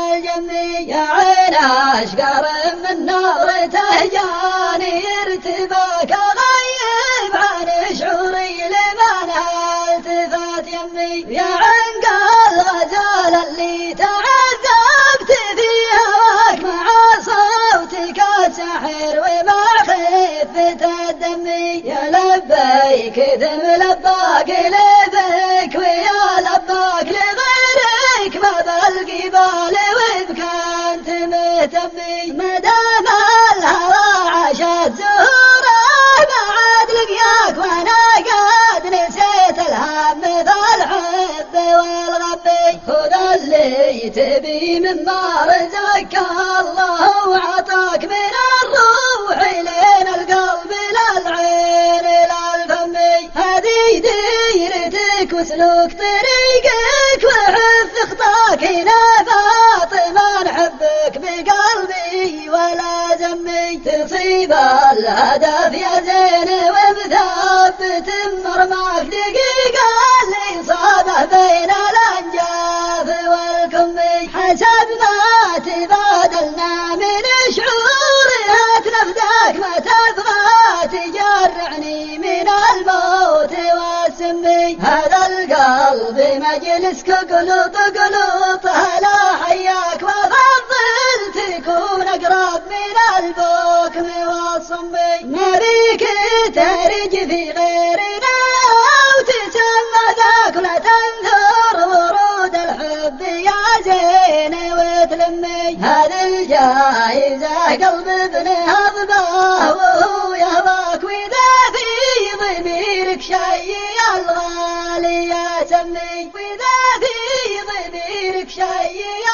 الجمي يا عين أشقر من نار تهجاني ارتباك غيب عن شعوري لمن التفات يمي يا عين قال غزال اللي تعذبت في هواك مع صوتك الساحر ومع خفة الدمي يا لبيك ذم لباك لبيك ويا لباك لغيرك باب القبال وبك انت مهتمي مدام الهوى عاشت زهوره بعد لقياك وانا قد نسيت الهم فالحب والغبي خذ اللي تبي مما رزقك الله وعطاك من الروح لين القلب للعين للفم هذه ديرتك وسلوك طريقك وحفظ خطاك هنا فاطمة نحبك بقلبي ولا زمي تصيب الهدف يا زين ومثبت مرماك دقيقة اللي صابه بين الأنجاف والكمي حسب ما تبادلنا من شعورها تنفذك ما تبغى تجرعني من الموت والسمي هذا القلب مجلسك قلوط قلوط هلا حياك وفضل تكون أقرب من البكم والصمي نبيك ترج في غيرنا وتسمى ذاك لا تنثر ورود الحب يا زين وتلمي هذه الجايزة قلب ابن هضبه وهو يهواك وإذا في ضميرك شيء الغالي يا سمي وإذا في ضميرك شيء